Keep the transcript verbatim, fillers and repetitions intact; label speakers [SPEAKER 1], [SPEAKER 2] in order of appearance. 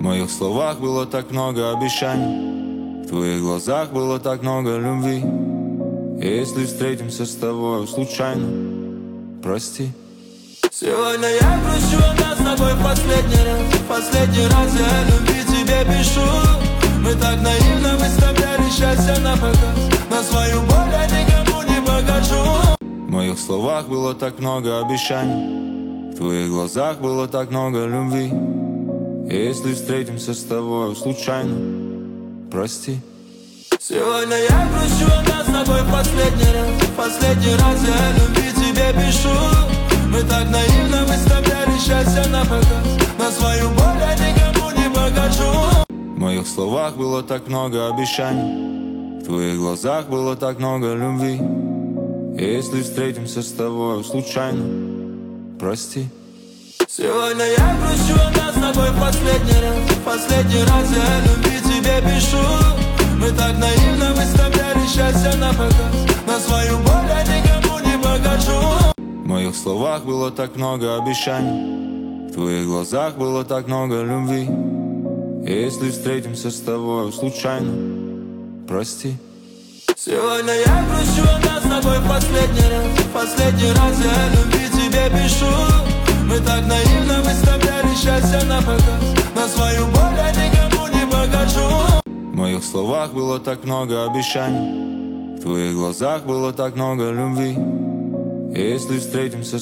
[SPEAKER 1] моих словах было так много обещаний, в твоих глазах было так много любви. И если встретимся с тобой случайно, прости.
[SPEAKER 2] Сегодня я грущу, нас с тобой последний раз. Последний раз я о любви тебе пишу. Мы так наивно выставляли счастье на показ, но свою боль я никому не покажу.
[SPEAKER 1] В моих словах было так много обещаний, в твоих глазах было так много любви. И если встретимся с тобой случайно, прости.
[SPEAKER 2] Сегодня я грущу, нас с тобой последний раз. Последний раз я о любви тебе пишу. Мы так наивно выставляли счастье на показ, но свою боль я никому не покажу.
[SPEAKER 1] В моих словах было так много обещаний, в твоих глазах было так много любви. И если встретимся с тобой случайно, прости.
[SPEAKER 2] Сегодня я грущу, нас с тобой последний раз. Последний раз я о любви тебе пишу. Мы так наивно выставляли счастье на показ, но свою боль я никому не покажу.
[SPEAKER 1] В моих словах было так много обещаний, в твоих глазах было так много любви. И если встретимся с тобой случайно, прости.
[SPEAKER 2] Сегодня я грущу, нас с тобой последний раз. Последний раз я о любви тебе пишу. Мы так наивно выставляли счастье на показ, но свою боль я никому не покажу.
[SPEAKER 1] В моих словах было так много обещаний, в твоих глазах было так много любви. И если встретимся с